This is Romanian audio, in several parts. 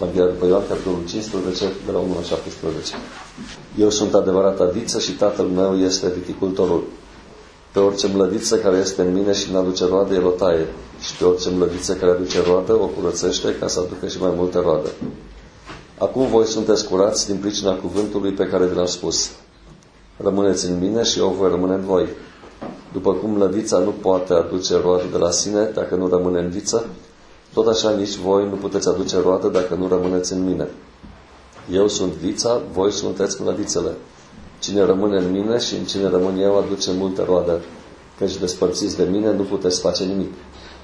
Evanghelia după Ioan, capitolul 15, de la 1 la 17. Eu sunt adevărata viță și Tatăl meu este viticultorul. Pe orice mlădiță care este în mine și n-aduce roade, el o taie. Și pe orice mlădiță care aduce roadă, o curățește ca să aducă și mai multe roade. Acum voi sunteți curați din pricina cuvântului pe care vi l-am spus. Rămâneți în mine și eu voi rămâne în voi. După cum mlădița nu poate aduce roade de la sine dacă nu rămâne în viță, tot așa nici voi nu puteți aduce roadă dacă nu rămâneți în mine. Eu sunt vița, voi sunteți mlădițele. Cine rămâne în mine și în cine rămân eu aduce multe roade, căci despărțiți de mine nu puteți face nimic.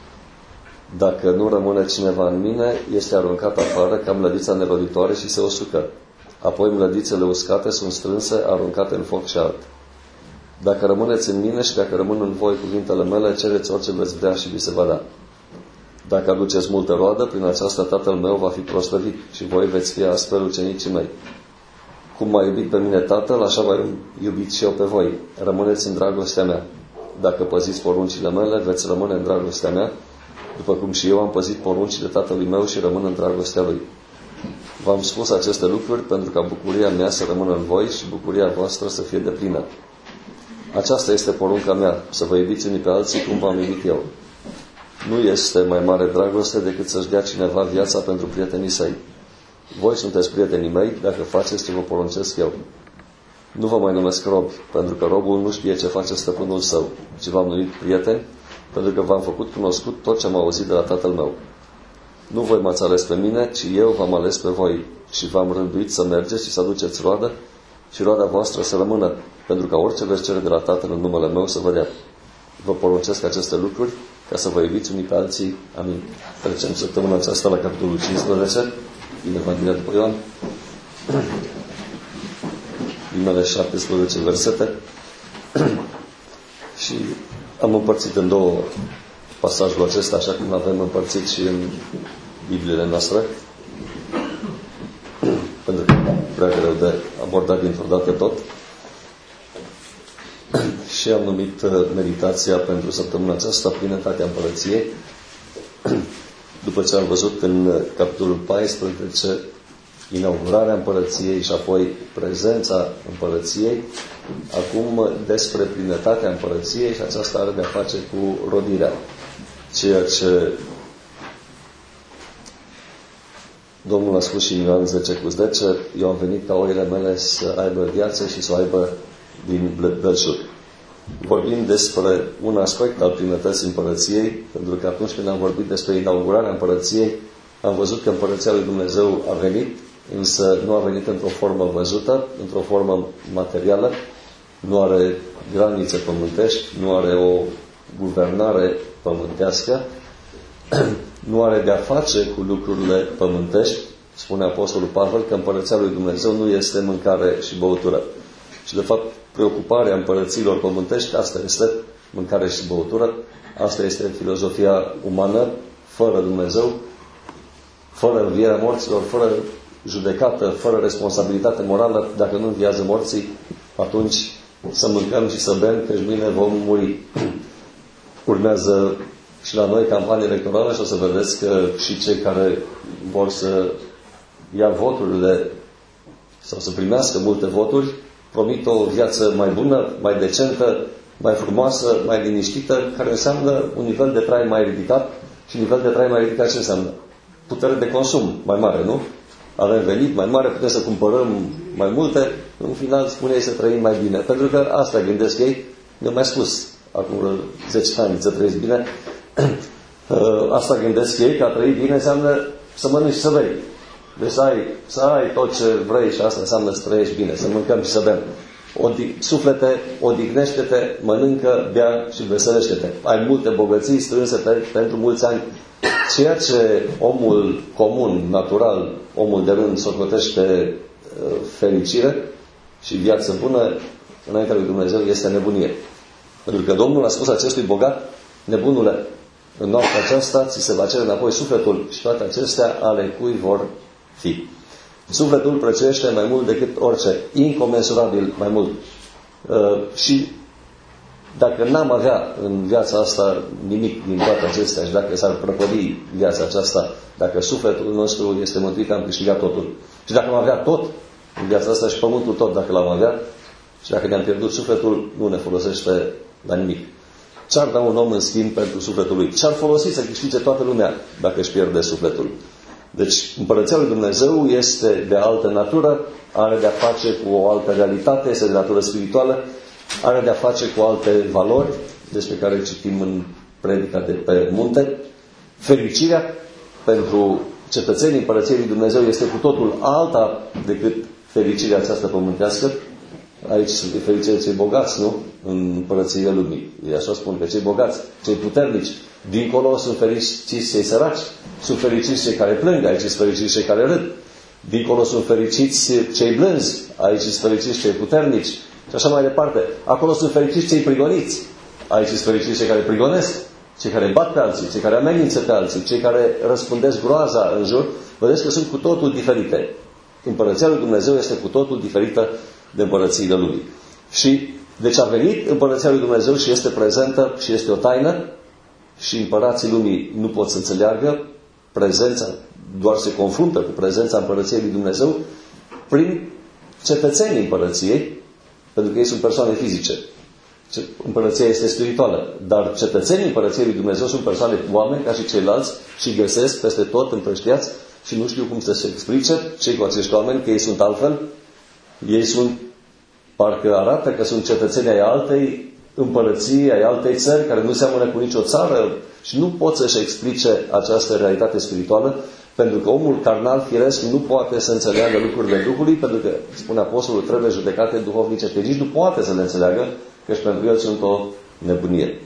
Dacă nu rămâne cineva în mine, este aruncat afară ca mlădița neroditoare și se usucă. Apoi mlădițele uscate sunt strânse, aruncate în foc și ard. Dacă rămâneți în mine și dacă rămân în voi cuvintele mele, cereți orice veți vrea și vi se va da. Dacă aduceți multă roadă, prin aceasta Tatăl meu va fi proslăvit și voi veți fi astfel ucenicii mei. Cum m-a iubit pe mine Tatăl, așa v-am iubit și eu pe voi. Rămâneți în dragostea mea. Dacă păziți poruncile mele, veți rămâne în dragostea mea, după cum și eu am păzit poruncile Tatălui meu și rămân în dragostea Lui. V-am spus aceste lucruri pentru ca bucuria mea să rămână în voi și bucuria voastră să fie deplină. Aceasta este porunca mea, să vă iubiți unii pe alții cum v-am iubit eu. Nu este mai mare dragoste decât să-și dea cineva viața pentru prietenii săi. Voi sunteți prietenii mei dacă faceți ce vă poruncesc eu. Nu vă mai numesc robi, pentru că robul nu știe ce face stăpânul său, ci v-am numit prieteni, pentru că v-am făcut cunoscut tot ce am auzit de la Tatăl meu. Nu voi m-ați ales pe mine, ci eu v-am ales pe voi și v-am rânduit să mergeți și să aduceți roadă și roada voastră să rămână, pentru ca orice veți cere de la Tatăl în numele meu să vă dea. Vă poruncesc aceste lucruri ca să vă iubiți unii pe alții. Amin. Trecem săptămâna aceasta la capitolul 15 din Evanghelia după Ioan. Primele 17 versete. Și am împărțit în două pasajul acesta, așa cum avem împărțit și în Bibliile noastre, pentru că e prea greu de abordat dintr-o dată tot. Și am numit meditația pentru săptămâna aceasta Plinătatea Împărăției. După ce am văzut în capitolul 14 inaugurarea Împărăției și apoi prezența Împărăției, acum despre plinătatea Împărăției, și aceasta are de-a face cu rodirea. Ceea ce Domnul a spus și în Ioan 10:10, eu am venit ca oile mele să aibă viață și să o aibă din belșug. Vorbim despre un aspect al plinătății Împărăției, pentru că atunci când am vorbit despre inaugurarea Împărăției, am văzut că Împărăția lui Dumnezeu a venit, însă nu a venit într-o formă văzută, într-o formă materială, nu are granițe pământești, nu are o guvernare pământească, nu are de-a face cu lucrurile pământești. Spune Apostolul Pavel că Împărăția lui Dumnezeu nu este mâncare și băutură. Și de fapt, preocuparea împărățiilor pământești, asta este mâncare și băutură, asta este filozofia umană, fără Dumnezeu, fără învierea morților, fără judecată, fără responsabilitate morală. Dacă nu înviază morții, atunci să mâncăm și să bem, că mâine vom muri. Urmează și la noi campanie electorală și o să vedeți că și cei care vor să ia voturile sau să primească multe voturi, promit o viață mai bună, mai decentă, mai frumoasă, mai liniștită, care înseamnă un nivel de trai mai ridicat. Și nivel de trai mai ridicat ce înseamnă? Putere de consum mai mare, nu? Avem venit mai mare, putem să cumpărăm mai multe, în final spune ei să trăim mai bine. Pentru că asta gândesc ei, mi-au mai spus acum 10 ani să trăiesc bine. Asta gândesc ei, că a trăi bine înseamnă să mănânci și să bei. Deci să ai tot ce vrei și asta înseamnă să trăiești bine, să mâncăm și să bem. Suflete, odihnește-te, mănâncă, bea și veselește-te. Ai multe bogății strânse pentru mulți ani. Ceea ce omul comun, natural, omul de rând socotește fericire și viață bună, înaintea lui Dumnezeu este nebunie. Pentru că Domnul a spus acestui bogat: nebunule, în noaptea aceasta ți se va cere înapoi sufletul și toate acestea ale cui vor fi. Sufletul prețuiește mai mult decât orice, incomensurabil mai mult. Și Dacă n-am avea în viața asta nimic din toate acestea și dacă s-ar prăpădi viața aceasta, dacă sufletul nostru este mântuit, am câștigat totul. Și dacă am avea tot în viața asta și pământul tot, dacă l-am avea, și dacă ne-am pierdut sufletul, nu ne folosește la nimic. Ce-ar da un om în schimb pentru sufletul lui? Ce-ar folosi să câștige toată lumea dacă își pierde sufletul? Deci, Împărăția lui Dumnezeu este de altă natură, are de-a face cu o altă realitate, este de natură spirituală, are de-a face cu alte valori, despre care citim în predica de pe munte. Fericirea pentru cetățenii Împărăției lui Dumnezeu este cu totul alta decât fericirea aceasta pământească. Aici sunt fericiți cei bogați, nu? În Împărăția lumii. Ei așa spun că cei bogați, cei puternici, dincolo sunt fericiți cei săraci, sunt fericiți cei care plâng, aici sunt fericiți cei care râd. Dincolo sunt fericiți cei blânzi, aici sunt fericiți cei puternici. Și așa mai departe. Acolo sunt fericiți cei prigoniți, aici sunt fericiți cei care prigonesc, cei care bat pe alții, cei care amenință pe alții, cei care răspândesc groaza în jur. Vedeți că sunt cu totul diferite. Împărăția lui Dumnezeu este cu totul diferită de împărățiile lumii. Și deci a venit Împărăția lui Dumnezeu și este prezentă și este o taină și împărații lumii nu pot să înțeleagă prezența, doar se confruntă cu prezența Împărăției lui Dumnezeu prin cetățenii Împărăției, pentru că ei sunt persoane fizice. Împărăția este spirituală, dar cetățenii Împărăției lui Dumnezeu sunt persoane, oameni ca și ceilalți și găsesc peste tot împrăștiați și nu știu cum să se explice cei cu acești oameni, că ei sunt altfel. Ei sunt, parcă arată că sunt cetățenii ai altei împărății, ai altei țări, care nu seamănă cu nicio țară și nu pot să-și explice această realitate spirituală, pentru că omul carnal, firesc, nu poate să înțeleagă lucrurile Duhului, pentru că, spune Apostolul, trebuie judecate duhovnice, că nici nu poate să le înțeleagă, căci pentru el sunt o nebunie.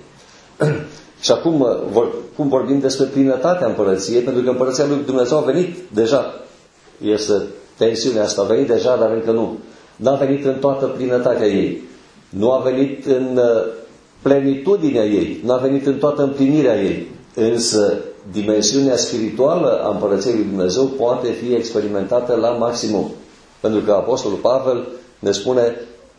Și acum, cum vorbim despre plinătatea Împărăției, pentru că Împărăția lui Dumnezeu a venit deja, este tensiunea asta, a venit deja, dar încă nu. N-a venit în toată plinătatea ei. Nu a venit în plenitudinea ei. Nu a venit în toată împlinirea ei. Însă, dimensiunea spirituală a Împărăției lui Dumnezeu poate fi experimentată la maximum. Pentru că Apostolul Pavel ne spune: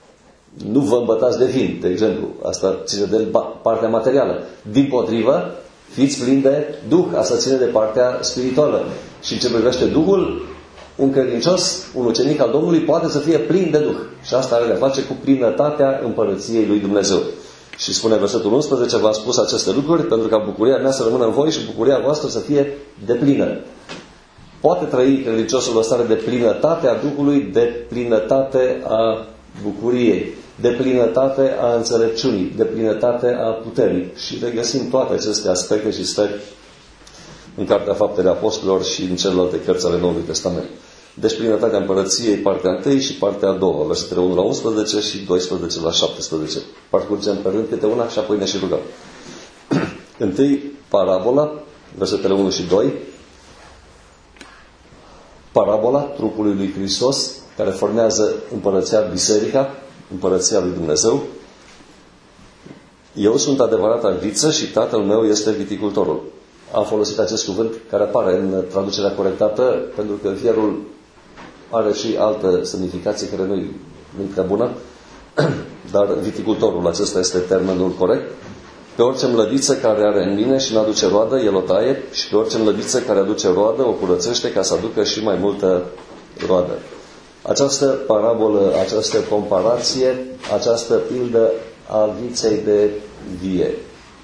nu vă îmbătați de vin, de exemplu. Asta ține de partea materială. Dimpotrivă, fiți plini de Duh. Asta ține de partea spirituală. Și în ce privește Duhul, un credincios, un ucenic al Domnului poate să fie plin de Duh. Și asta are de-a face cu plinătatea Împărăției lui Dumnezeu. Și spune versetul 11: v-am spus aceste lucruri pentru ca bucuria mea să rămână în voi și bucuria voastră să fie deplină. Poate trăi credinciosul o stare de plinătate a Duhului, de plinătate a bucuriei, de plinătate a înțelepciunii, de plinătate a puterii. Și regăsim toate aceste aspecte și stări în Cartea Faptele Apostolilor și în celelalte cărți ale Noului Testament. Deci plinătatea Împărăției, partea 1 și partea a doua, versetele 1 la 11 și 12 la 17. Parcurgem pe rând câte una și apoi ne și rugăm. Întâi, parabola, versetele 1 și 2. Parabola trupului lui Hristos, care formează împărăția, biserica, împărăția lui Dumnezeu. Eu sunt adevărata viță și tatăl meu este viticultorul. Am folosit acest cuvânt care apare în traducerea corectată, pentru că vierul are și altă semnificație care nu-i prea bună, dar viticultorul, acesta este termenul corect. Pe orice mlădiță care are în mine și n-aduce roadă, el o taie, și pe orice mlădiță care aduce roadă, o curățește ca să aducă și mai multă roadă. Această parabolă, această comparație, această pildă a viței de vie.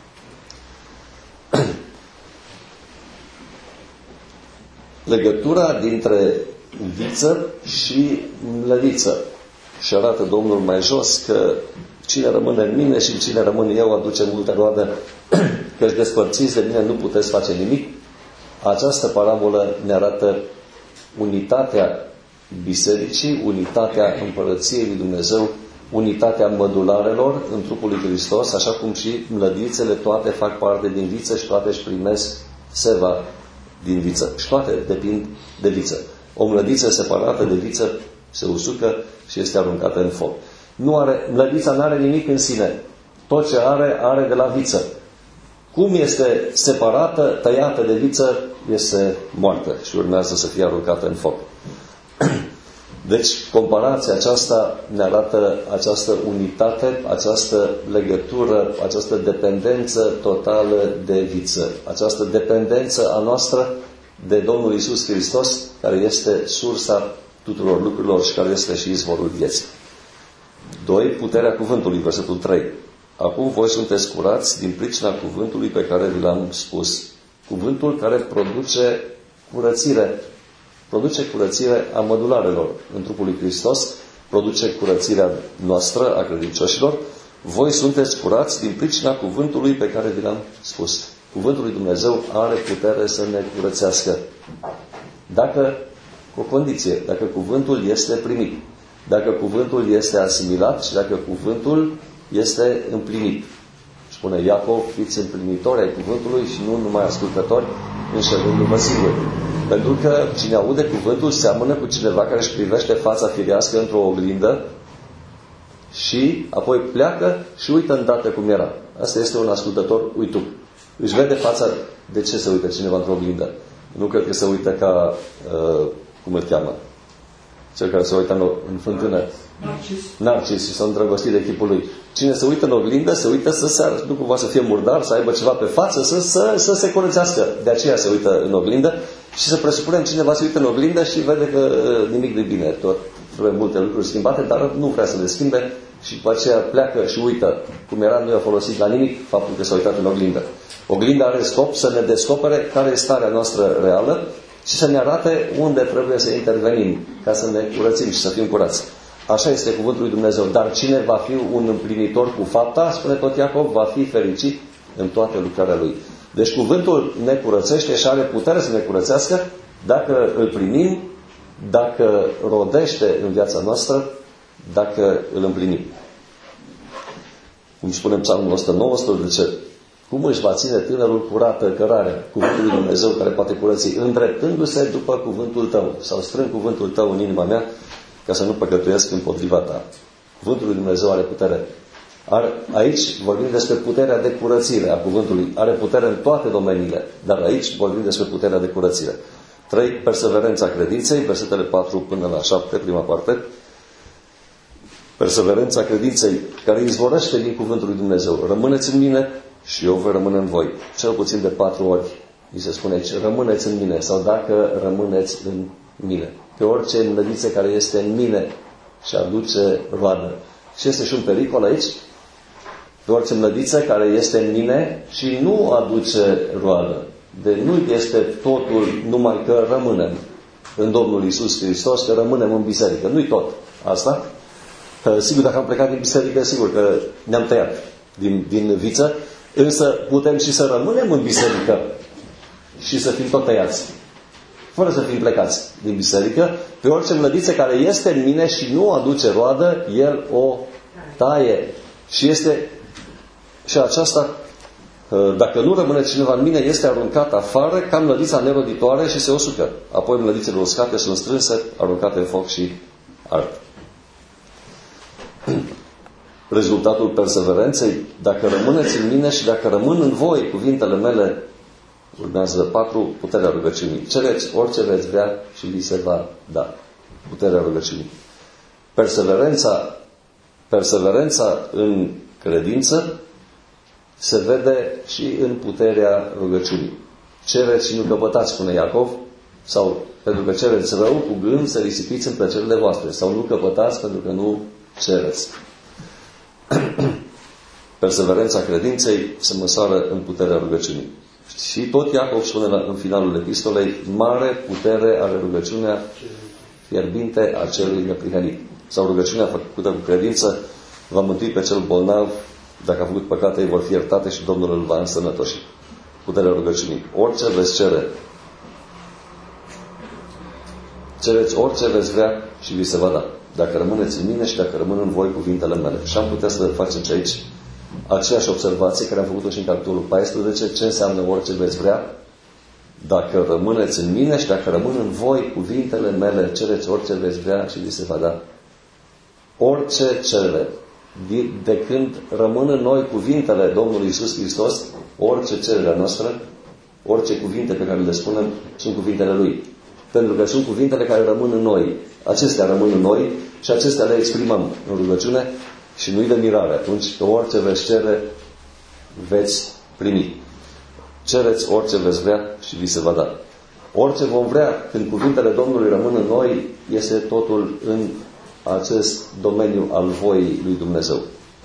Legătura dintre viță și mlădiță. Și arată Domnul mai jos că cine rămâne în mine și cine rămâne eu aduce multă roadă, că despărțiți de mine nu puteți face nimic. Această parabolă ne arată unitatea bisericii, unitatea Împărăției lui Dumnezeu, unitatea mădularelor în trupul lui Hristos, așa cum și mlădițele toate fac parte din viță și toate își primesc seva din viță. Și toate depind de viță. O mlădiță separată de viță se usucă și este aruncată în foc. Mlădița nu are nimic în sine. Tot ce are de la viță. Cum este separată, tăiată de viță, este moartă și urmează să fie aruncată în foc. Deci, comparația aceasta ne arată această unitate, această legătură, această dependență totală de viță. Această dependență a noastră de Domnul Iisus Hristos, care este sursa tuturor lucrurilor și care este și izvorul vieții. 2. Puterea cuvântului, versetul 3. Acum voi sunteți curați din pricina cuvântului pe care vi l-am spus. Cuvântul care produce curățire. Produce curățire a mădularelor în trupul lui Hristos, produce curățirea noastră, a credincioșilor. Voi sunteți curați din pricina cuvântului pe care vi l-am spus. Cuvântul lui Dumnezeu are putere să ne curățească. Dacă, cu o condiție, dacă cuvântul este primit, dacă cuvântul este asimilat și dacă cuvântul este împlinit. Spune Iacov, fiți împlinitori ai cuvântului și nu numai ascultători, înșelându-vă singuri. Pentru că cine aude cuvântul seamănă cu cineva care își privește fața firească într-o oglindă și apoi pleacă și uită îndată cum era. Asta este un ascultător uitup. Își vede fața. De ce se uită cineva într-o oglindă? Nu cred că se uită ca, cum îl cheamă? Cel care se uită în fântână. Narcis și s-a îndrăgostit de chipul lui. Cine se uită în oglindă, se uită nu cumva să fie murdar, să aibă ceva pe față, să se curățească. De aceea se uită în oglindă și să presupunem cineva se uită în oglindă și vede că nimic nu-i bine. Tot trebuie multe lucruri schimbate, dar nu vrea să le schimbe și după aceea pleacă și uită cum era, nu i-a folosit la nimic faptul că s-a uitat în oglindă. Oglinda are scop să ne descopere care este starea noastră reală și să ne arate unde trebuie să intervenim ca să ne curățim și să fim curați. Așa este cuvântul lui Dumnezeu. Dar cine va fi un împlinitor cu fapta, spune tot Iacov, va fi fericit în toate lucrarea lui. Deci cuvântul ne curățește și are putere să ne curățească dacă îl primim, dacă rodește în viața noastră, dacă îl împlinim. Cum spune Psalmul 119, cum își va ține tânărul curată cărarea, cuvântul lui Dumnezeu care poate curăți, îndreptându-se după cuvântul tău, sau strâng cuvântul tău în inima mea, ca să nu păcătuiesc împotriva ta. Cuvântul lui Dumnezeu are putere. Aici vorbim despre puterea de curățire a cuvântului. Are putere în toate domeniile, dar aici vorbim despre puterea de curățire. 3. Perseverența credinței, versetele 4 până la 7, prima parte. Perseverența credinței, care izvorăște din cuvântul lui Dumnezeu. Rămâneți în mine și eu voi rămâne în voi. Cel puțin de 4 ori îi se spune aici, rămâneți în mine, sau dacă rămâneți în mine. Pe orice înlădiță care este în mine și aduce roadă. Și este și un pericol aici. Pe orice înlădiță care este în mine și nu aduce roadă. Nu este totul numai că rămânem în Domnul Iisus Hristos, că rămânem în biserică. Nu-i tot asta. Sigur, dacă am plecat din biserică, sigur că ne-am tăiat din viță, însă putem și să rămânem în biserică și să fim tot tăiați. Fără să fim plecați din biserică, pe orice mlădiță care este în mine și nu aduce roadă, el o taie. Și aceasta, dacă nu rămâne cineva în mine, este aruncat afară ca mlădița neroditoare și se usucă. Apoi mlădițele uscate sunt strânse, aruncate în foc și ard. Rezultatul perseverenței, dacă rămâneți în mine și dacă rămân în voi cuvintele mele, urmează 4, puterea rugăciunii. Cereți orice veți vrea și vi se va da. Puterea rugăciunii. Perseverența în credință se vede și în puterea rugăciunii. Cereți și nu căpătați, spune Iacov, sau pentru că cereți rău, cu gând să risipiți în plăcerile voastre, sau nu căpătați pentru că nu cereți. Perseverența credinței se măsoară în puterea rugăciunii. Și tot Iacov spune în finalul epistolei, mare putere are rugăciunea fierbinte a celui neprihănit. Sau rugăciunea făcută cu credință va mântui pe cel bolnav, dacă a făcut păcate, ei vor fi iertate și Domnul îl va însănătoși. Puterea rugăciunii. Orice veți cere, cereți orice veți vrea și vi se va da. Dacă rămâneți în mine și dacă rămân în voi cuvintele mele. Și am putea să facem și aici aceeași observație care am făcut-o și în capitolul 14. Ce înseamnă orice veți vrea? Dacă rămâneți în mine și dacă rămân în voi cuvintele mele, cereți orice veți vrea și vi se va da. Orice cerere. De când rămân în noi cuvintele Domnului Iisus Hristos, orice cerere noastră, orice cuvinte pe care le spunem, sunt cuvintele Lui. Pentru că sunt cuvintele care rămân în noi. Acestea rămân în noi și acestea le exprimăm în rugăciune și nu-i de mirare. Atunci că orice veți cere, veți primi. Cereți orice veți vrea și vi se va da. Orice vom vrea, când cuvintele Domnului rămân în noi, este totul în acest domeniu al voii lui Dumnezeu.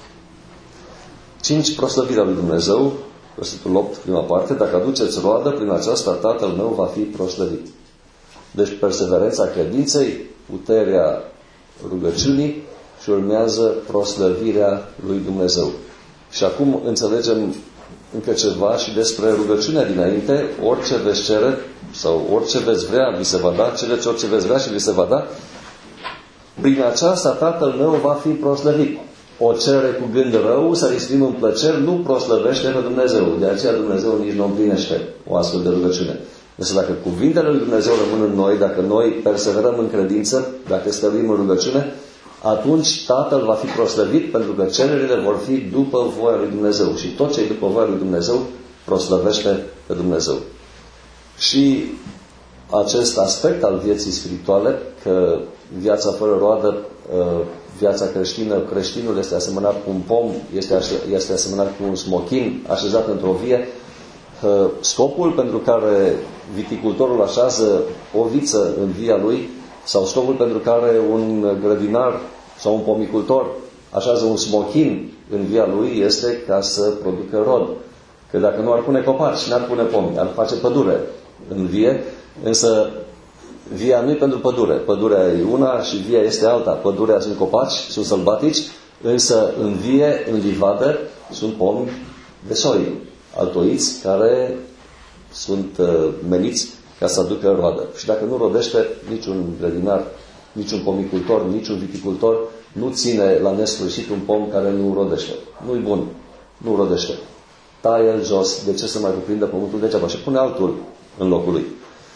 5. Proslăvirea lui Dumnezeu, versetul 8, prima parte, dacă aduceți roadă, prin aceasta Tatăl meu va fi proslăvit. Deci perseverența credinței, puterea rugăciunii și urmează proslăvirea lui Dumnezeu. Și acum înțelegem încă ceva și despre rugăciunea dinainte. Orice veți cere sau orice veți vrea, vi se va da. Cereți orice veți vrea și vi se va da. Prin aceasta Tatăl meu va fi proslăvit. O cere cu gând rău, să risipim în plăceri, nu proslăvește pe Dumnezeu. De aceea Dumnezeu nici nu împlinește o astfel de rugăciune. Însă dacă cuvintele lui Dumnezeu rămân în noi, dacă noi perseverăm în credință, dacă stăruim în rugăciune, atunci Tatăl va fi proslăvit, pentru că cererile vor fi după voia lui Dumnezeu. Și tot ce e după voia lui Dumnezeu proslăvește pe Dumnezeu. Și acest aspect al vieții spirituale, că viața fără roadă, viața creștină, creștinul este asemănat cu un pom, este asemănat cu un smochin așezat într-o vie. Scopul pentru care viticultorul așează o viță în via lui, sau scopul pentru care un grădinar sau un pomicultor așează un smochin în via lui, este ca să producă rod. Că dacă nu ar pune copaci, n-ar pune pomi, ar face pădure în vie, însă via nu e pentru pădure. Pădurea e una și via este alta. Pădurea sunt copaci, sunt sălbatici, însă în vie, în livadă, sunt pomi de soi, altoiți, care sunt meniți ca să aducă roadă. Și dacă nu rodește, niciun grădinar, niciun pomicultor, niciun viticultor nu ține la nesfârșit un pom care nu rodește. Nu-i bun. Nu rodește. Taie-l jos. De ce să mai cuprindă pământul degeaba? Și pune altul în locul lui.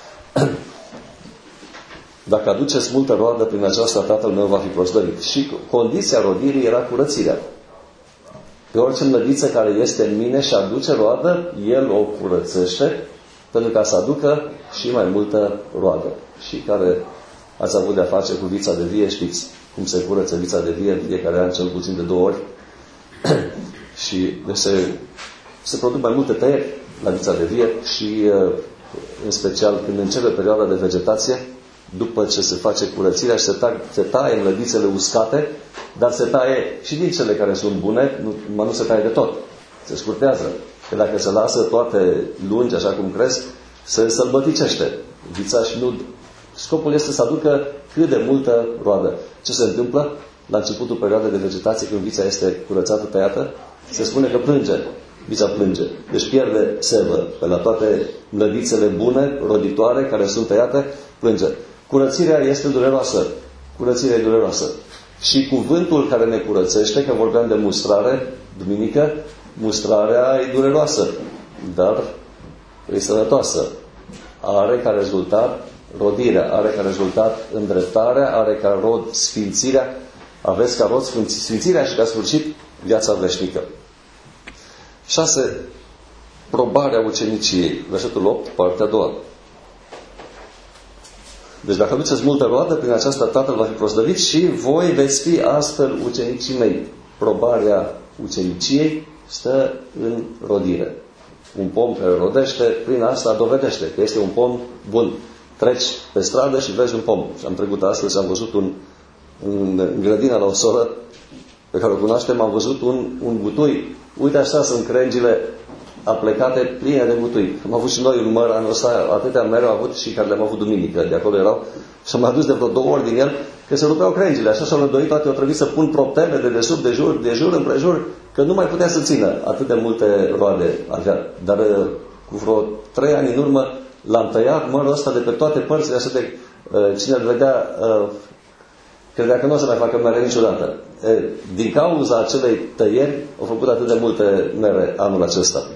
Dacă aduceți multă roadă, prin aceasta Tatăl meu va fi proslăvit. Și condiția rodirii era curățirea. Pe orice mlădiță care este în mine și aduce roadă, El o curățește, pentru ca să aducă și mai multă roadă. Și care ați avut de-a face cu vița de vie, știți cum se curăță vița de vie în fiecare an, cel puțin de 2 ori. Și se produc mai multe tăieri la vița de vie și în special când începe perioada de vegetație, după ce se face curățirea și se taie mlădițele uscate, dar se taie și din cele care sunt bune, nu se taie de tot. Se scurtează. Că dacă se lasă toate lungi, așa cum cresc, se sălbăticește vița și nu... Scopul este să aducă cât de multă roadă. Ce se întâmplă? La începutul perioadei de vegetație, când vița este curățată, tăiată, se spune că plânge. Vița plânge. Deci pierde sevă. Pe la toate mlădițele bune, roditoare, care sunt tăiate, plânge. Curățirea este dureroasă. Curățirea e dureroasă. Și cuvântul care ne curățește, că vorbeam de mustrare, duminică, mustrarea e dureroasă, dar e sănătoasă. Are ca rezultat rodirea, are ca rezultat îndreptarea, are ca rod sfințirea, aveți ca rod sfințirea și ca sfârșit viața veșnică. 6. Probarea uceniciei. Versetul 8, partea a doua. Deci dacă aduceți multă roadă, prin aceasta Tatăl va fi proslăvit și voi veți fi astfel ucenicii mei. Probarea uceniciei stă în rodire. Un pom care rodește, prin asta dovedește că este un pom bun. Treci pe stradă și vezi un pom. Și am trecut astăzi și am văzut în grădina la o soră pe care o cunoaștem, am văzut un gutui. Uite așa sunt crengile aplecate pline de gutui. Am avut și noi un măr anul ăsta, atâtea mere au avut și care le-am avut duminică. De acolo erau. Și am adus de vreo 2 ori din el că se rupeau crengile. Așa s-au îndoit toate, au trebuit să pun proptele de desubt, de jur împrejur, că nu mai putea să țină. Atât de multe roade avea. Dar cu vreo 3 ani în urmă l-am tăiat mărul ăsta de pe toate părțile, așa de cine îl vedea credea că nu o să mai facă mere niciodată. Din cauza acelei tăieri au făcut atât de multe mere anul acesta.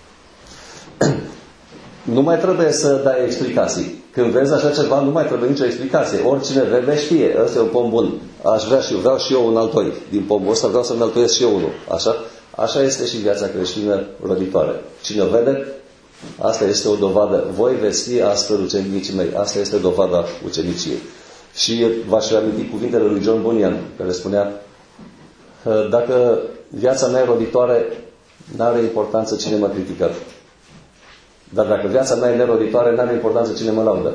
Nu mai trebuie să dai explicații. Când vezi așa ceva, nu mai trebuie nicio explicație. Oricine vede știe, ăsta e un pom bun. Aș vrea și eu, vreau și eu un altoi. Din pomul ăsta vreau să-mi altoiesc și eu unul. Așa este și viața creștină roditoare. Cine o vede, Asta este o dovadă. Voi veți fi astfel ucenicii mei. Asta este dovada uceniciei. Și v-aș reaminti cuvintele lui John Bunyan, care spunea: dacă viața mea e roditoare, n-are importanță cine m-a criticat. Dar dacă viața mea e neroditoare, n-are importanță cine mă laudă.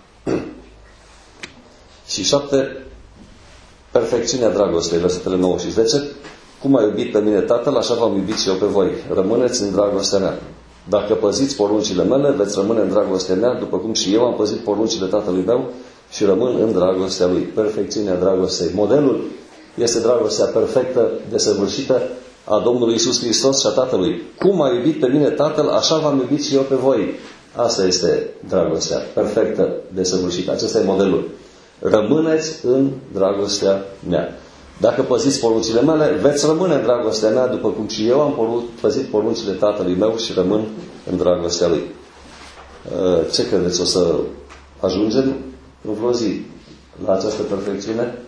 Și 7, perfecțiunea dragostei, versetele 9 și 10. Cum a iubit pe mine Tatăl, așa v-am iubit și eu pe voi. Rămâneți în dragostea mea. Dacă păziți poruncile mele, veți rămâne în dragostea mea, după cum și eu am păzit poruncile Tatălui meu și rămân în dragostea lui. Perfecțiunea dragostei. Modelul este dragostea perfectă, desăvârșită a Domnului Iisus Hristos și a Tatălui. Cum a iubit pe mine Tatăl, așa v-am iubit și eu pe voi. Asta este dragostea perfectă, desăvârșită. Acesta e modelul. Rămâneți în dragostea mea. Dacă păziți poruncile mele, veți rămâne în dragostea mea, după cum și eu am păzit poruncile Tatălui meu și rămân în dragostea lui. Ce credeți? O să ajungem în vreo zi la această perfecțiune?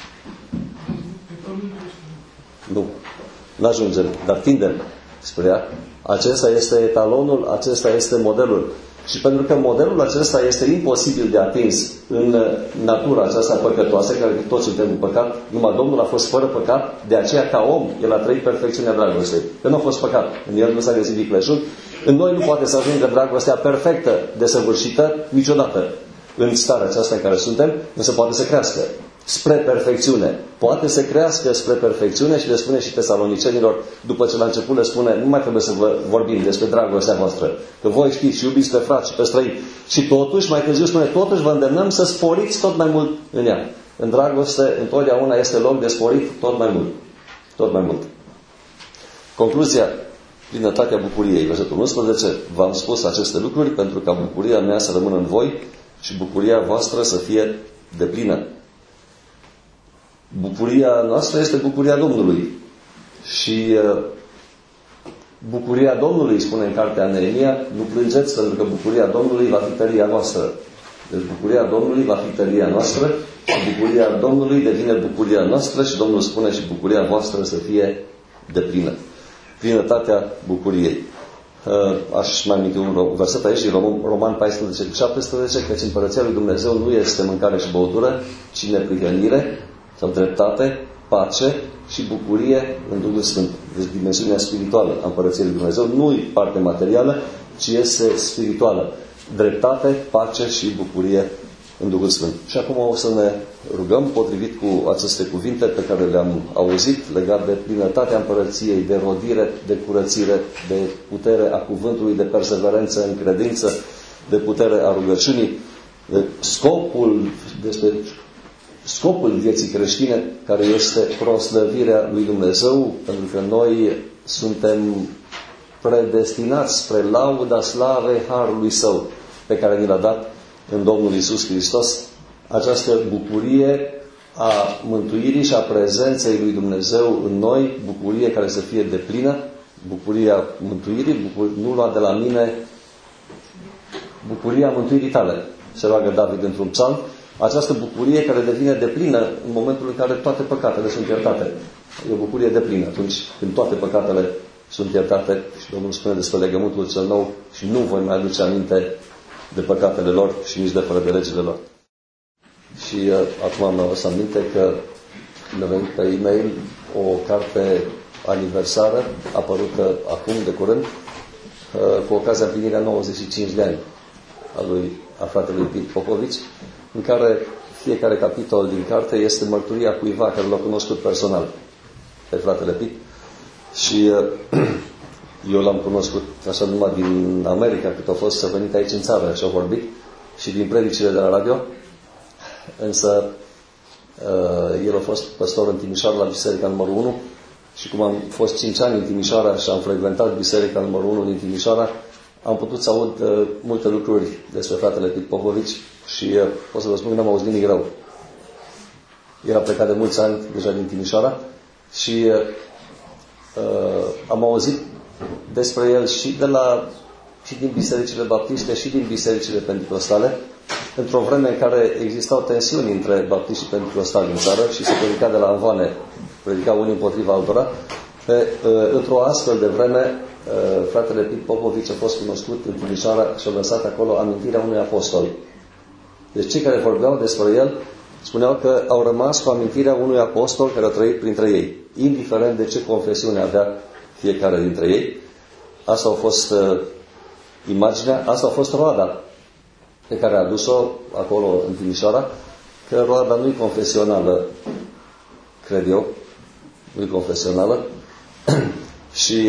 Nu ajungem, dar tindem spre ea. Acesta este etalonul, acesta este modelul. Și pentru că modelul acesta este imposibil de atins în natura aceasta păcătoasă, care toți suntem cu păcat, numai Domnul a fost fără păcat, de aceea ca om El a trăit perfecțiunea dragostei. Că nu a fost păcat, în El nu s-a găsit vicleșug. În noi nu poate să ajungă dragostea perfectă, desăvârșită, niciodată. În starea aceasta în care suntem, nu se poate să crească spre perfecțiune. Poate să crească spre perfecțiune și le spune și tesalonicenilor, după ce la început le spune: nu mai trebuie să vă vorbim despre dragostea voastră, că voi știți și iubiți pe frați și pe străini. Și totuși, mai târziu spune, totuși vă îndemnăm să sporiți tot mai mult în ea. În dragoste, întotdeauna este loc de sporit tot mai mult. Tot mai mult. Concluzia: plinătatea bucuriei. Versetul 11. V-am spus aceste lucruri pentru ca bucuria mea să rămână în voi și bucuria voastră să fie deplină. Bucuria noastră este bucuria Domnului. Și bucuria Domnului, spune în cartea Neemia, nu plângeți pentru că bucuria Domnului va fi tăria noastră. Deci bucuria Domnului va fi tăria noastră și bucuria Domnului devine bucuria noastră și Domnul spune și bucuria voastră să fie deplină. Plinătatea bucuriei. Aș mai aminti un verset aici, Roman 14:17, căci împărăția lui Dumnezeu nu este mâncare și băutură, ci neprihănire sau dreptate, pace și bucurie în Duhul Sfânt. Deci dimensiunea spirituală a împărăției lui Dumnezeu nu e parte materială, ci este spirituală. Dreptate, pace și bucurie în Duhul Sfânt. Și acum o să ne rugăm potrivit cu aceste cuvinte pe care le-am auzit legat de plinătatea împărăției, de rodire, de curățire, de putere a cuvântului, de perseverență în credință, de putere a rugăciunii, de scopul vieții creștine, care este proslăvirea lui Dumnezeu, pentru că noi suntem predestinați spre lauda slavei harului Său, pe care ni l-a dat în Domnul Iisus Hristos. Această bucurie a mântuirii și a prezenței lui Dumnezeu în noi, bucurie care să fie deplină, bucuria mântuirii, nu lua de la mine, bucuria mântuirii tale, se roagă David într-un psalm. Această bucurie care devine deplină în momentul în care toate păcatele sunt iertate. E o bucurie deplină atunci când toate păcatele sunt iertate și Domnul spune despre legământul cel nou și nu voi mai aduce aminte de păcatele lor și nici de fără de legile lor. Și acum mi-am adus aminte că mi-a venit pe e-mail o carte aniversară apărută acum de curând cu ocazia împlinirea 95 de ani a fratelui Pit Popovici, în care fiecare capitol din carte este mărturia cuiva care l-a cunoscut personal pe fratele Pit. Și eu l-am cunoscut așa numai din America, cât a fost să venit aici în țară și a vorbit, și din predicile de la radio. Însă el a fost păstor în Timișoara la Biserica numărul 1 și cum am fost 5 ani în Timișoara și am frecventat Biserica numărul 1 din Timișoara, am putut să aud multe lucruri despre fratele Pit Popovici și pot să vă spun că n-am auzit nimic rău. El a plecat de mulți ani deja din Timișoara și am auzit despre el și din bisericile baptiste și din bisericile penticostale, într-o vreme în care existau tensiuni între baptiști și penticostali în țară și se predica de la anvoane, predica unii împotriva altora. Într-o astfel de vreme, fratele Pit Popovici a fost cunoscut în Timișoara și a lăsat acolo amintirea unui apostol. Deci cei care vorbeau despre el spuneau că au rămas cu amintirea unui apostol care a trăit printre ei, indiferent de ce confesiune avea fiecare dintre ei. Asta a fost imaginea, asta a fost roada pe care a adus-o acolo în Timișoara, că roada nu-i confesională, cred eu, nu-i confesională, și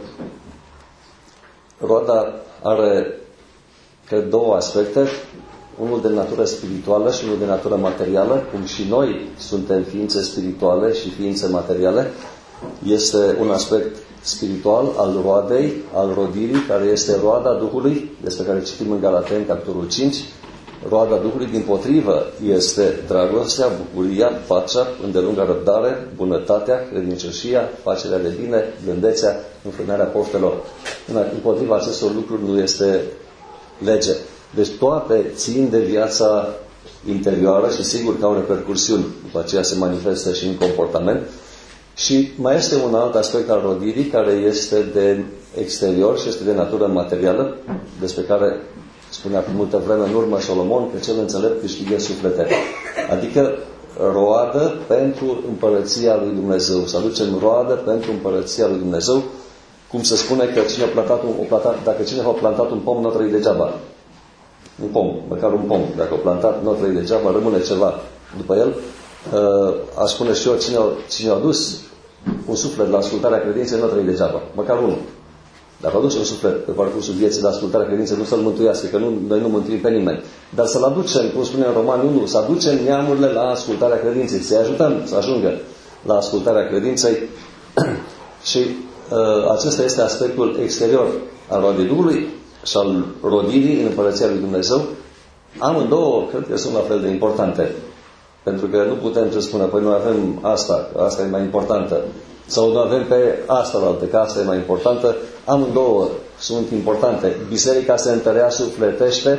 roada are, cred, două aspecte, unul de natură spirituală și unul de natură materială, cum și noi suntem ființe spirituale și ființe materiale. Este un aspect spiritual al roadei, al rodirii, care este roada Duhului, despre care citim în Galateni, capitolul 5. Roada Duhului, dimpotrivă, este dragostea, bucuria, pacea, îndelunga răbdare, bunătatea, credincioșia, facerea de bine, blândețea, înfrânarea poftelor. Împotriva acestor lucruri nu este lege. Deci toate țin de viața interioară și sigur că au repercursiuni. După aceea se manifestă și în comportament. Și mai este un alt aspect al rodirii care este de exterior și este de natură materială, despre care spunea cu multă vreme în urmă Solomon că cel înțelept câștigă suflete. Adică roadă pentru împărăția lui Dumnezeu. Să aducem roadă pentru împărăția lui Dumnezeu. Cum se spune că cine dacă cineva a plantat un pom, nu a trăit degeaba. Un pom, măcar un pom. Dacă a plantat, nu a trăit degeaba, rămâne ceva după el. Aș spune și eu, cine a dus un suflet la ascultarea credinței, nu a trăit degeaba. Măcar unul. Dacă aduce un suflet pe parcursul vieții la ascultarea credinței, nu să-l mântuiască, că noi nu mântuim pe nimeni. Dar să-l aducem, cum spune în Romani 1, să aducem neamurile la ascultarea credinței, să-i ajutăm să ajungă la ascultarea credinței. Și acesta este aspectul exterior al roadei Duhului și al rodirii în împărăția lui Dumnezeu. Amândouă, cred că sunt la fel de importante. Pentru că nu putem să spunem, păi noi avem asta, că asta e mai importantă. Sau nu avem pe asta la altă, că asta e mai importantă. Amândouă sunt importante. Biserica se întărea, sufletește,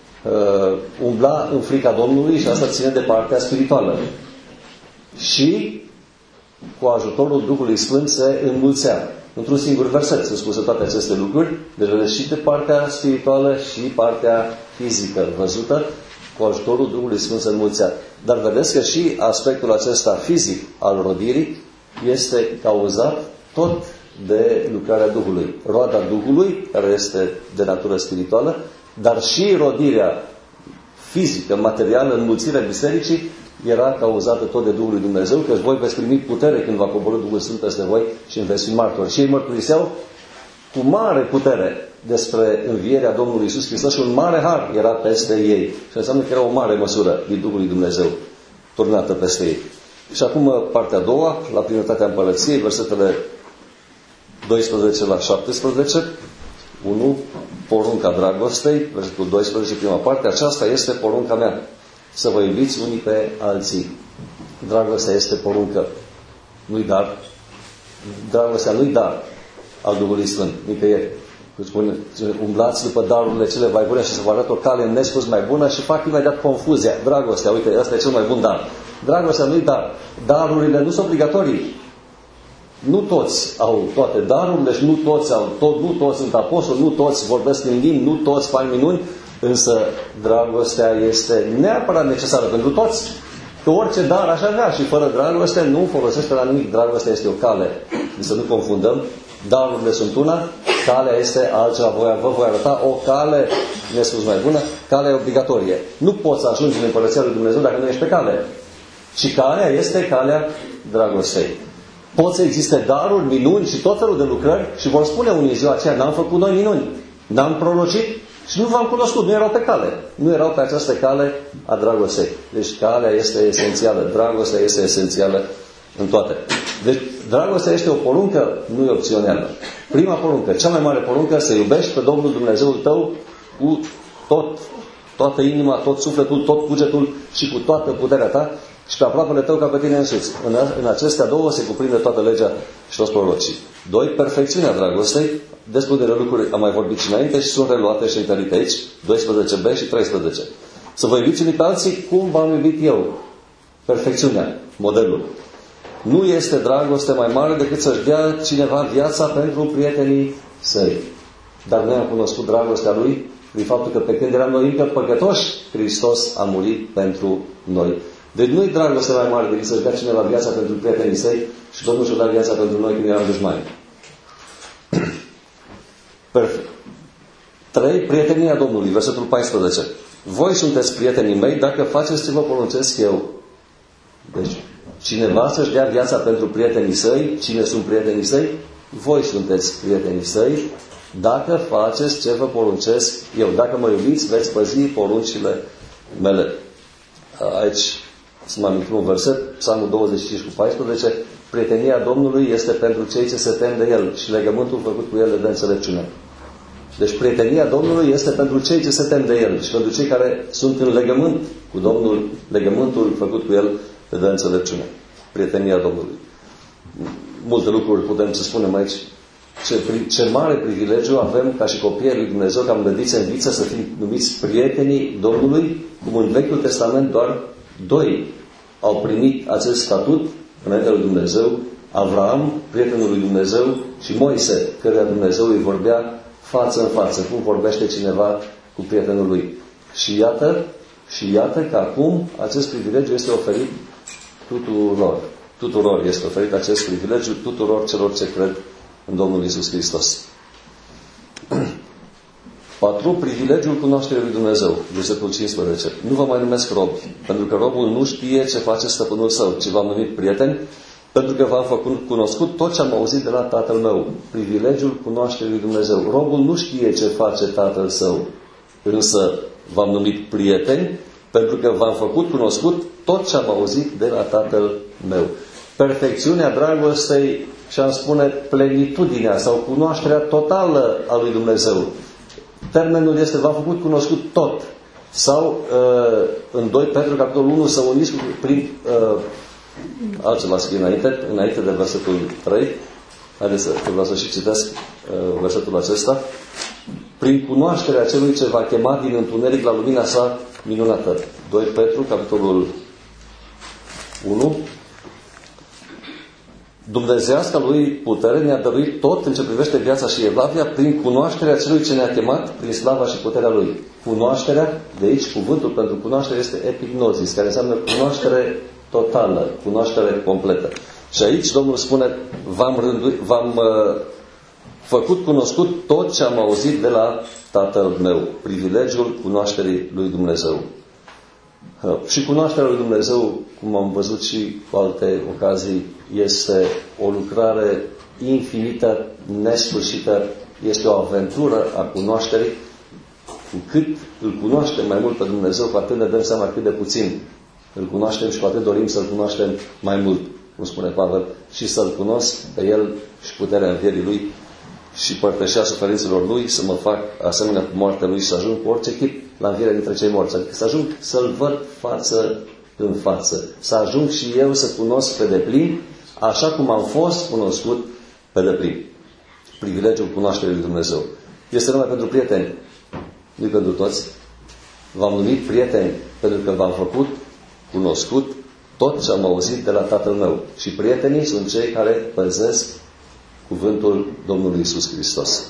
umbla în frica Domnului și asta ține de partea spirituală. Și cu ajutorul Duhului Sfânt se înmulțea. Într-un singur verset se spuse toate aceste lucruri. Deci vedeți și de partea spirituală și partea fizică văzută. Cu ajutorul Duhului Sfânt se înmulțea. Dar vedeți că și aspectul acesta fizic al rodirii este cauzat tot de lucrarea Duhului. Roada Duhului, care este de natură spirituală, dar și rodirea fizică, materială, înmulțirea bisericii, era cauzată tot de Duhul lui Dumnezeu, că voi veți primi putere când va coborî Duhul Sfânt peste voi și veți fi martori. Și ei mărturiseau cu mare putere despre învierea Domnului Iisus Hristos și un mare har era peste ei. Și înseamnă că era o mare măsură din Duhul lui Dumnezeu turnată peste ei. Și acum partea a doua, la plinătatea împărăției, versetele 12 la 17. 1. Porunca dragostei, versetul 12, prima parte. Aceasta este porunca mea, să vă iubiți unii pe alții. Dragostea este poruncă, nu-i dar. Dragostea nu-i dar al Duhului Sfânt, nicăieri. Spune, umblați după darurile cele mai bune și să vă arăt o cale nespus mai bună și fac imediat confuzia. Dragostea, uite, ăsta e cel mai bun dar. Dragostea nu-i dar. Darurile nu sunt obligatorii. Nu toți au toate darurile și nu toți sunt apostoli, nu toți vorbesc în limbi, nu toți fac minuni, însă dragostea este neapărat necesară pentru toți. Că orice dar aș avea și fără dragoste nu folosește la nimic. Dragostea este o cale. Să nu confundăm. Darurile sunt una, calea este altceva. Vă voi arăta o cale nespus mai bună. Calea e obligatorie. Nu poți să ajungi în împărăția lui Dumnezeu dacă nu ești pe cale. Și calea este calea dragostei. Pot să existe daruri, minuni și tot felul de lucrări și vor spune unii ziua aceea, n-am făcut noi minuni, n-am prorocit și nu v-am cunoscut, nu erau pe cale. Nu erau pe această cale a dragostei. Deci calea este esențială, dragostea este esențială în toate. Deci dragostea este o poruncă, nu e opțională. Prima poruncă, cea mai mare poruncă, să iubești pe Domnul Dumnezeul tău cu toată inima, tot sufletul, tot cugetul și cu toată puterea ta și pe aproapele tău ca pe tine însuți. În acestea două se cuprinde toată legea și toți prorocii. 2. Perfecțiunea dragostei. Despre de lucruri am mai vorbit și înainte și sunt reluate și întărite aici. 12b și 13. Să vă iubiți unii pe alții cum v-am iubit eu. Perfecțiunea, modelul. Nu este dragoste mai mare decât să-și dea cineva viața pentru prietenii săi. Dar noi am cunoscut dragostea Lui prin faptul că pe când eram noi încă păcătoși, Hristos a murit pentru noi. Deci nu-i dragoste mai mare decât să-și dea cineva viața pentru prietenii săi și Domnul și-a dat viața pentru noi când eram dușmani. Perfect. 3. Prietenia Domnului, versetul 14. Voi sunteți prietenii mei dacă faceți ce vă poruncesc eu. Deci, cineva să-și dea viața pentru prietenii săi. Cine sunt prietenii săi? Voi sunteți prietenii săi dacă faceți ce vă poruncesc eu. Dacă mă iubiți, veți păzi poruncile mele. Aici, să mă amintim un verset, Psalmul 25 cu 14. Prietenia Domnului este pentru cei ce se tem de El și legământul făcut cu El le dă înțelepciune. Deci prietenia Domnului este pentru cei ce se tem de El și pentru cei care sunt în legământ cu Domnul, legământul făcut cu El le dă înțelepciune. Prietenia Domnului. Multe lucruri putem să spunem aici. Ce mare privilegiu avem ca și copiii lui Dumnezeu, ca mlădiți în viță, să fim numiți prietenii Domnului, cum în Vechiul Testament doar 2 au primit acest statut înaintea lui Dumnezeu: Avraam, prietenul lui Dumnezeu, și Moise, căruia Dumnezeu îi vorbea față în față, cum vorbește cineva cu prietenul lui. Și iată că acum acest privilegiu este oferit tuturor. Tuturor este oferit acest privilegiu, tuturor celor ce cred în Domnul Iisus Hristos. 4. Privilegiul cunoașterii lui Dumnezeu. Versetul 15. Nu vă mai numesc robi, pentru că robul nu știe ce face stăpânul său, ci v-am numit prieteni, pentru că v-am făcut cunoscut tot ce am auzit de la Tatăl meu. Privilegiul cunoașterii lui Dumnezeu. Robul nu știe ce face Tatăl său, însă v-am numit prieteni, pentru că v-am făcut cunoscut tot ce am auzit de la Tatăl meu. Perfecțiunea dragostei, și am spune plenitudinea sau cunoașterea totală a lui Dumnezeu. Termenul este v-am făcut cunoscut tot. Sau în 2 Petru, capitolul 1, să uniți prin altceva să fie înainte de versetul 3. Haideți să vreau să și citesc versetul acesta. Prin cunoașterea celui ce va chema din întuneric la lumina sa minunată. 2 Petru, capitolul 1. Dumnezeiasca lui putere ne-a dăruit tot în ce privește viața și evlavia prin cunoașterea celui ce ne-a chemat prin slava și puterea lui. Cunoașterea, de aici cuvântul pentru cunoaștere este epignosis, care înseamnă cunoaștere totală, cunoaștere completă. Și aici Domnul spune: v-am făcut cunoscut tot ce am auzit de la Tatăl meu. Privilegiul cunoașterii lui Dumnezeu. Și cunoașterea lui Dumnezeu, cum am văzut și cu alte ocazii, este o lucrare infinită, nesfârșită, este o aventură a cunoașterii. Cu cât îl cunoaștem mai mult pe Dumnezeu, cu atât ne dăm seama cât de puțin îl cunoaștem și cu atât dorim să-l cunoaștem mai mult, cum spune Pavel, și să-l cunosc pe El și puterea învierii Lui și părtășea suferințelor Lui, să mă fac asemenea cu moartea Lui și să ajung cu orice chip la învierea dintre cei morți. Adică să ajung să-L văd față în față. Să ajung și eu să cunosc pe deplin, așa cum am fost cunoscut pe deplin. Privilegiul cunoașterii lui Dumnezeu. Este numai pentru prieteni, nu pentru toți. V-am numit prieteni pentru că v-am făcut cunoscut tot ce am auzit de la Tatăl meu. Și prietenii sunt cei care păzesc cuvântul Domnului Iisus Hristos.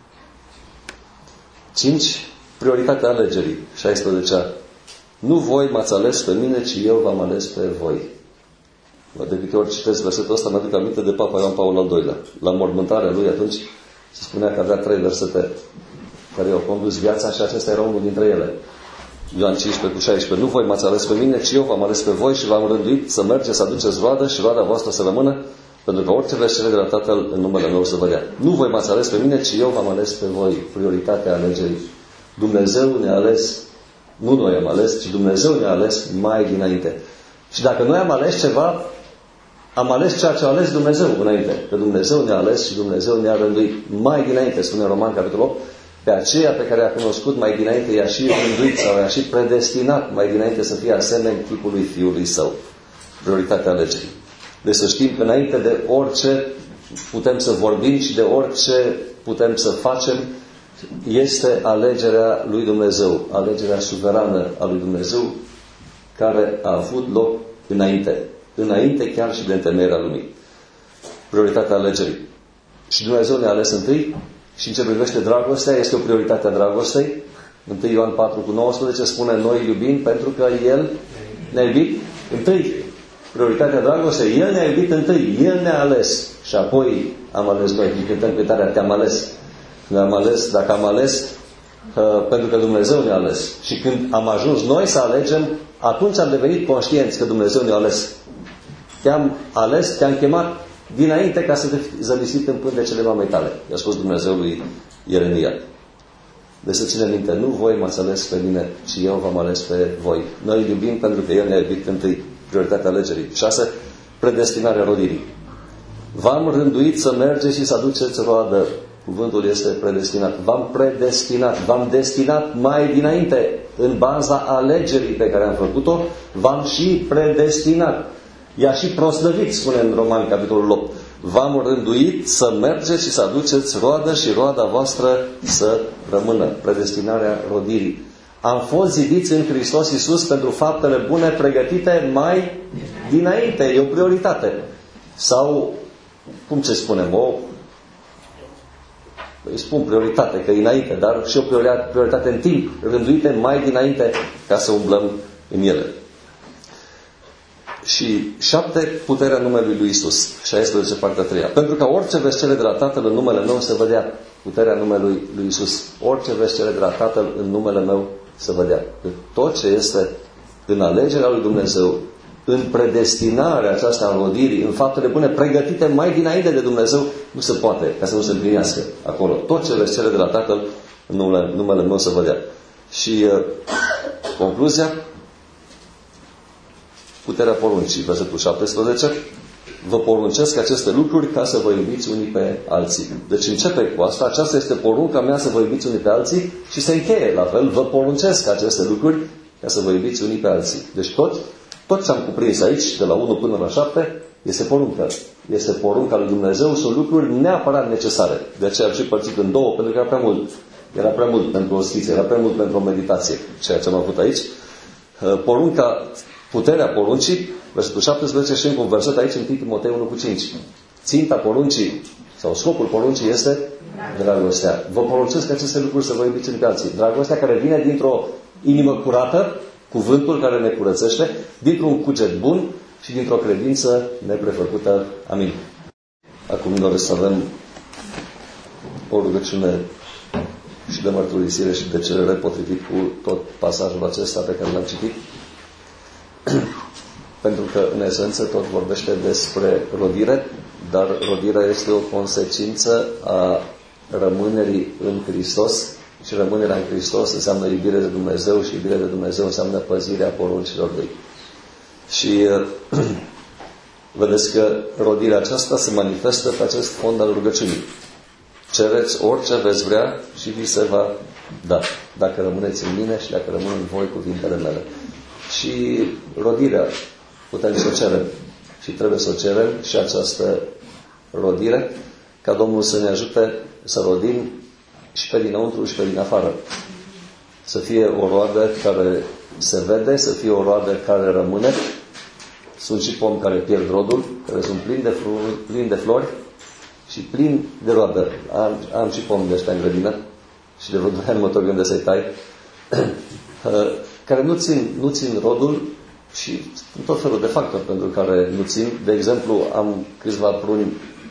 5. Prioritatea alegerii. 16. Nu voi m-ați ales pe mine, ci eu v-am ales pe voi. De câte ori citesc versetul ăsta, mă aduc aminte de Papa Ioan Paul al II-lea. La mormântarea lui atunci se spunea că avea 3 versete care i-au condus viața și acesta era unul dintre ele. Ioan 15 cu 16. Nu voi m-ați ales pe mine, ci eu v-am ales pe voi și v-am rânduit să mergeți, să aduceți roadă și roada voastră să rămână, pentru că orice veți cere de la Tatăl în numele meu să vă dea. Nu voi m-ați ales pe mine, ci eu v-am ales pe voi. Prioritatea alegerii. Dumnezeu ne-a ales, nu noi am ales, ci Dumnezeu ne-a ales mai dinainte. Și dacă noi am ales ceva, am ales ceea ce a ales Dumnezeu înainte. Că Dumnezeu ne-a ales și Dumnezeu ne-a rânduit mai dinainte, spune Roman capitolul 8, pe aceea pe care a cunoscut mai dinainte, i-a și rânduit sau i-a și predestinat mai dinainte să fie asemeni chipului Fiului Său. Prioritatea alegerii. Deci să știm că înainte de orice putem să vorbim și de orice putem să facem, este alegerea lui Dumnezeu, alegerea suverană a lui Dumnezeu, care a avut loc înainte chiar și de întemeierea lumii. Prioritatea alegerii. Și Dumnezeu ne-a ales întâi Și în ce privește dragostea, este o prioritate a dragostei. 1 Ioan 4:19 spune: noi iubim pentru că El ne-a iubit întâi. Prioritatea dragostei, El ne-a iubit întâi, El ne-a ales și apoi am ales noi. Când cântăm cântarea, te-am ales. Dacă am ales, pentru că Dumnezeu ne-a ales. Și când am ajuns noi să alegem, atunci am devenit conștienți că Dumnezeu ne-a ales. Te-am ales, te-am chemat dinainte ca să te zăvisit în pântecele mamei tale. I-a spus Dumnezeu lui Ieremia. Deci să ținem minte, nu voi m-ați ales pe mine, ci eu v-am ales pe voi. Noi îl iubim pentru că El ne-a iubit întâi. Prioritatea alegerii. 6. Predestinarea rodirii. V-am rânduit să mergeți și să aduceți roadă. Cuvântul este predestinat. V-am predestinat. V-am destinat mai dinainte. În baza alegerii pe care am făcut-o, v-am și predestinat. I-a și proslăvit, spune în Romani, capitolul 8. V-am rânduit să mergeți și să aduceți roadă și roada voastră să rămână. Predestinarea rodirii. Am fost zidiți în Hristos Iisus pentru faptele bune pregătite mai dinainte. E o prioritate. Sau, cum ce spunem, îi spun prioritate, că e înainte, dar și o prioritate în timp, rânduite mai dinainte ca să umblăm în ele. Și 7. Puterea numelui lui Iisus. 16, partea 3. Pentru că orice veți cere de la Tatăl în numele meu să vă dea. Puterea numelui lui Iisus. Orice veți cere de la Tatăl în numele meu să vă dea. Tot ce este în alegerea lui Dumnezeu, în predestinarea aceasta a rodirii, în faptele bune pregătite mai dinainte de Dumnezeu, nu se poate ca să nu se împlinească acolo. Tot ce veți cere de la Tatăl în numele meu să vă dea. Și concluzia, puterea poruncii, versetul 17, vă poruncesc aceste lucruri ca să vă iubiți unii pe alții. Deci începe cu asta, aceasta este porunca mea, să vă iubiți unii pe alții, și se încheie la fel, vă poruncesc aceste lucruri ca să vă iubiți unii pe alții. Deci tot ce am cuprins aici, de la 1 până la 7, este poruncă. Este porunca lui Dumnezeu, sunt lucruri neapărat necesare. De aceea am și părțit în două, pentru că era prea mult. Era prea mult pentru o schiță, era prea mult pentru o meditație, ceea ce am avut aici. Porunca, puterea poruncii, versetul 17, și încă un verset aici, în Timotei 1:5. Ținta poruncii, sau scopul poruncii este dragostea. Vă poruncesc aceste lucruri să vă iubiți unii pe alții. Dragostea care vine dintr-o inimă curată, cuvântul care ne curățește, dintr-un cuget bun și dintr-o credință neprefăcută. Amin. Acum doresc să avem o rugăciune și de mărturisire și de cerere potrivit cu tot pasajul acesta pe care l-am citit. Pentru că, în esență, tot vorbește despre rodire, dar rodirea este o consecință a rămânerii în Hristos. Și rămânerea în Hristos înseamnă iubire de Dumnezeu și iubire de Dumnezeu înseamnă păzirea poruncilor Lui. Și vedeți că rodirea aceasta se manifestă pe acest fond al rugăciunii. Cereți orice veți vrea și vi se va da. Dacă rămâneți în mine și dacă rămân în voi cuvintele mele. Și rodirea putem să o cerem. Și trebuie să o cerem și această rodire, ca Domnul să ne ajute să rodim și pe dinăuntru și pe din afară. Să fie o roadă care se vede, să fie o roadă care rămâne. Sunt și pomi care pierd rodul, care sunt plini de flori și plini de roadă. Am și pomi de ăștia în grădină și de vreo 2 ani mă tot gândesc să-i tai, care nu țin rodul și tot felul de factori pentru care nu țin. De exemplu, am câțiva pruni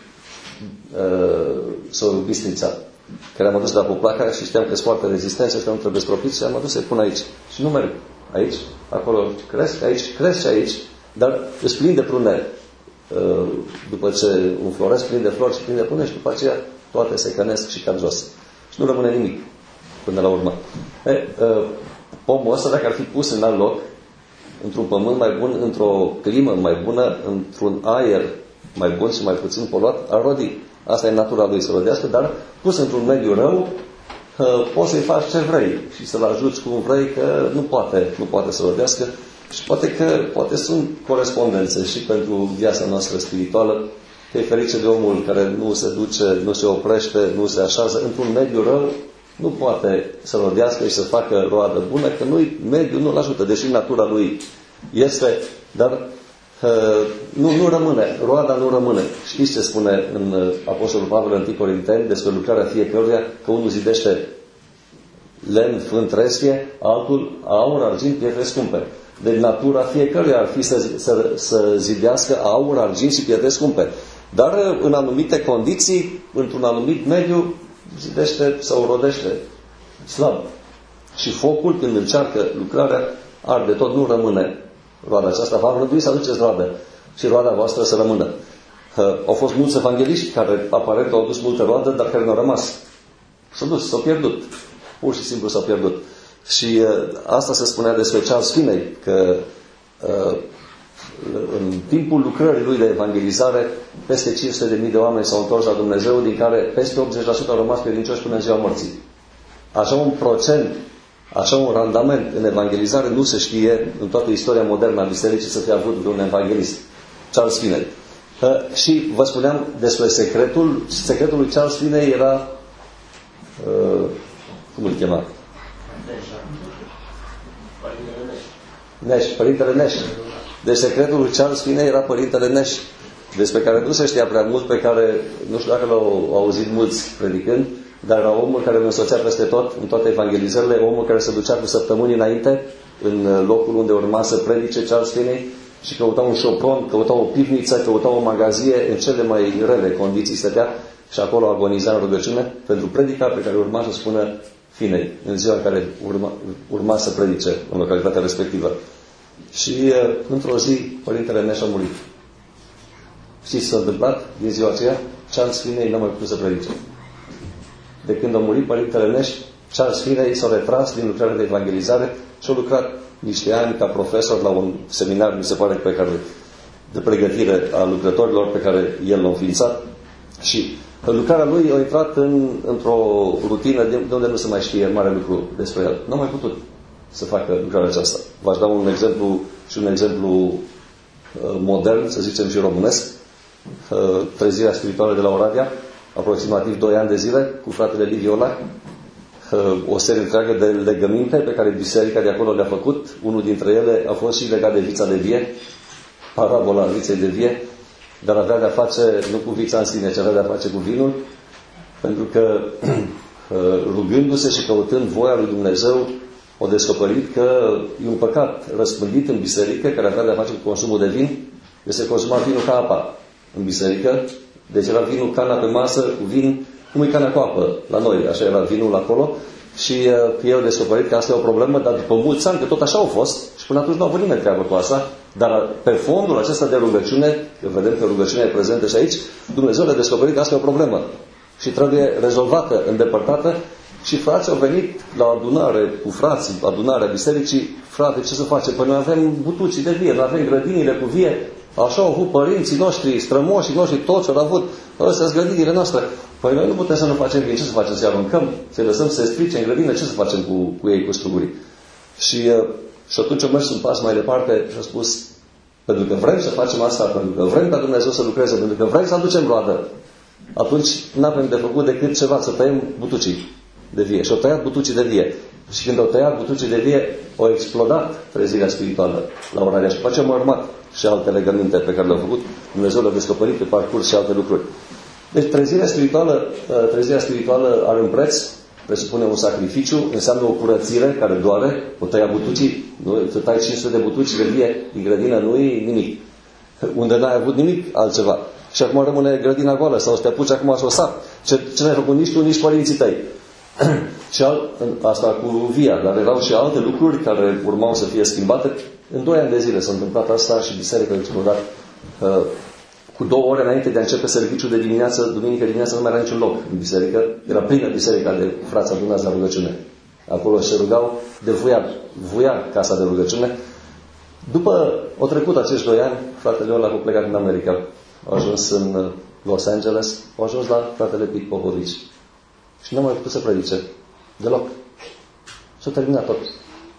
sorul Bistrița, care am adus la Poplaca și știam că sunt foarte rezistenți și că nu trebuie stropiți și am adus să-i pun aici. Și nu merg aici, acolo cresc și aici, dar îți plin de prune. După ce înfloresc, plin de flori și plin de prune și după aceea toate se cănesc și cad jos. Și nu rămâne nimic până la urmă. Pomul ăsta, dacă ar fi pus în alt loc, într-un pământ mai bun, într-o climă mai bună, într-un aer mai bun și mai puțin poluat, ar rodi. Asta e natura lui să rodească, dar pus într-un mediu rău, poți să-i faci ce vrei și să-l ajuți cum vrei, că nu poate să rodească. Și poate sunt corespondențe și pentru viața noastră spirituală, că e ferice de omul care nu se duce, nu se oprește, nu se așează într-un mediu rău, nu poate să rodească și să facă roadă bună, că mediul nu-l ajută, deși natura lui este, dar nu rămâne, roada nu rămâne. Știți ce spune în Apostolul Pavel în 1 Corinteni despre lucrarea fiecăruia, că unul zidește lemn, fân, trestie, altul aur, argint, pietre scumpe. Deci natura fiecăruia ar fi să zidească aur, argint și pietre scumpe. Dar în anumite condiții, într-un anumit mediu, zidește sau rodește slab. Și focul, când încearcă lucrarea, arde tot, nu rămâne roada aceasta. V-am rânduit să aduceți roadă și roada voastră să rămână. Au fost mulți evangeliști care aparent au adus multă roadă, dar care nu au rămas. S-au dus, s-au pierdut. Pur și simplu s-au pierdut. Și asta se spunea despre Charles Finney, că în timpul lucrării lui de evangelizare, peste 500.000 de oameni s-au întors la Dumnezeu, din care peste 80% au rămas credincioși până în ziua morții. Așa un procent, așa un randament în evangelizare nu se știe în toată istoria modernă a bisericii să fie avut vreun evanghelist. Charles Finney. Și vă spuneam despre secretul lui Charles Finney era cum îl chema? Nash, Părintele Nash. Deci secretul lui Charles Finney era Părintele Nash, despre care nu se știa prea mult, pe care, nu știu dacă l-au auzit mulți predicând, dar era omul care îl însoțea peste tot, în toate evangelizările, omul care se ducea cu săptămâni înainte, în locul unde urma să predice Charles Finney, și căuta un șopron, căuta o pivniță, căuta o magazie, în cele mai rele condiții stătea și acolo agoniza în rugăciune pentru predica pe care urma să spună Finney, în ziua în care urma să predice în localitatea respectivă. Și într-o zi, Părintele Nash a murit. Știți ce s-a întâmplat din ziua aceea? Charles Finney n-a mai putut să predice. De când a murit Părintele Nash, Charles Finney s-a retras din lucrarea de evangelizare și a lucrat niște ani ca profesor la un seminar, mi se pare, pe care, de pregătire a lucrătorilor pe care el l-a înființat. Și lucrarea lui a intrat într-o rutină de unde nu se mai știe mare lucru despre el. Nu a mai putut să facă lucrarea aceasta. V-aș da un exemplu modern, să zicem și românesc. Trezirea spirituală de la Oradea, aproximativ 2 ani de zile, cu fratele Liviu Olac, o serie întreagă de legăminte pe care biserica de acolo le-a făcut. Unul dintre ele a fost și legat de vița de vie, parabola viței de vie, dar avea de-a face nu cu vița în sine, ci avea de-a face cu vinul, pentru că rugându-se și căutând voia lui Dumnezeu, au descoperit că e un păcat răspândit în biserică, care avea de-a face cu consumul de vin. Se consuma vinul ca apa în biserică, deci era vinul, cana pe masă cu vin, cum e cana cu apă la noi, așa era vinul acolo. Și ei au descoperit că asta e o problemă, dar după mulți ani, că tot așa au fost, și până atunci nu au avut nimeni treabă cu asta, dar pe fondul acesta de rugăciune, că vedem că rugăciunea e prezentă și aici, Dumnezeu le-a descoperit că asta e o problemă și trebuie rezolvată, îndepărtată. Și frații au venit la adunare cu frații, adunarea bisericii. Frate, ce să facem? Păi noi avem butucii de vie, noi avem grădinile cu vie. Așa au avut părinții noștri, strămoșii noștri, toți au avut. Astea sunt grădinile noastre. Păi noi nu putem să nu facem vin. Ce să facem? Să-i aruncăm? Să-i lăsăm să se strice în grădină? Ce să facem cu ei, cu strugurii? Și atunci au mers un pas mai departe și a spus, pentru că vrem să facem asta, pentru că vrem ca Dumnezeu să lucreze, pentru că vrem să aducem roadă, atunci nu avem de făcut decât ceva, să tăiem butucii de vie. Și au tăiat butucii de vie. Și când au tăiat butucii de vie, au explodat trezirea spirituală la Oradea. Și după aceea au urmat și alte legăminte pe care le-au făcut. Dumnezeu le-a descoperit pe parcurs și alte lucruri. Deci trezirea spirituală are un preț, presupune un sacrificiu, înseamnă o curățire care doare, o tăia butucii, nu? Să tai 500 de butuci de vie din grădină, nu e nimic. Unde n-ai avut nimic altceva. Și acum rămâne grădina goală sau să te apuci acum să o sapi. Ce n-ai făcut nici tu, nici părinții tăi. Și asta cu via, dar erau și alte lucruri care urmau să fie schimbate. În 2 ani de zile s-a întâmplat asta și biserica a explodat. Cu 2 ore înainte de a începe serviciul de dimineață, duminică dimineața, nu mai era niciun loc în biserică. Era plină biserica de frați adunați la rugăciune. Acolo se rugau de vuia casa de rugăciune. După au trecut acești 2 ani, fratele ăla a plecat în America. Au ajuns în Los Angeles, au ajuns la fratele Pete Popovici. Și nu a mai putut să predice. Deloc. S-a terminat tot.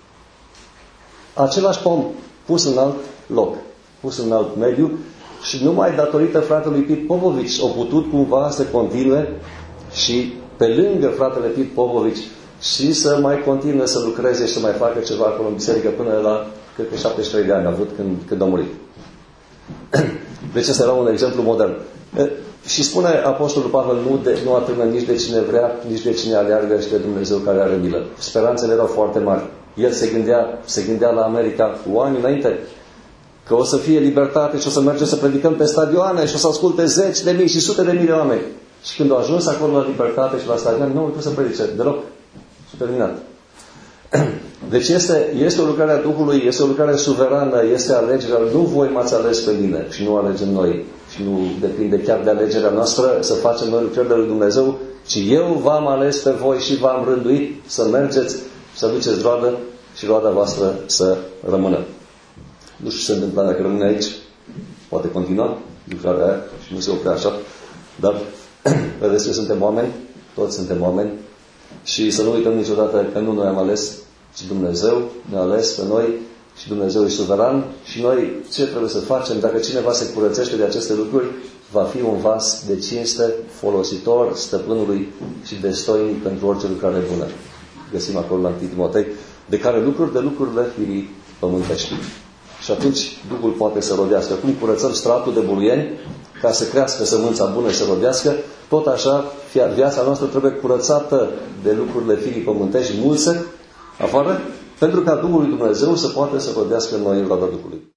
Același pom pus în alt loc, pus în alt mediu și numai datorită fratelui Pete Popovici au putut cumva să continue și pe lângă fratele Pete Popovici și să mai continue să lucreze și să mai facă ceva acolo în biserică până la, cred că 73 de ani a avut când a murit. Deci ăsta era un exemplu modern. Și spune Apostolul Pavel, nu atârnă nici de cine vrea, nici de cine aleargă și de Dumnezeu care are milă. Speranțele erau foarte mari. El se gândea la America cu ani înainte, că o să fie libertate și o să mergem să predicăm pe stadioane și o să asculte 10.000 și 100.000 de oameni. Și când au ajuns acolo la libertate și la stadioane, nu au putut să predice deloc. Și terminat. Deci este o lucrare a Duhului, este o lucrare suverană, este alegerea. Nu voi m-ați ales pe mine și nu alegem noi. Și nu depinde chiar de alegerea noastră să facem noi lucrările lui Dumnezeu, ci eu v-am ales pe voi și v-am rânduit să mergeți, să duceți roadă și roada voastră să rămână. Nu știu ce se întâmplă dacă rămâne aici. Poate continua lucrarea aia și nu se oprea așa. Dar vedeți că suntem oameni, toți suntem oameni. Și să nu uităm niciodată că nu noi am ales, ci Dumnezeu ne-a ales pe noi și Dumnezeu e suveran. Și noi ce trebuie să facem? Dacă cineva se curățește de aceste lucruri, va fi un vas de cinste, folositor stăpânului și destoinic pentru orice lucrare bună. Găsim acolo la 1 Timotei, de care lucruri de lucrurile firii pământești. Și atunci Duhul poate să rodească. Cum curățăm stratul de buruieni ca să crească sămânța bună și să rodească, tot așa viața noastră trebuie curățată de lucrurile firii pământești, mulse, afară, pentru ca Duhul lui Dumnezeu să poată să rodească în noi roada Duhului.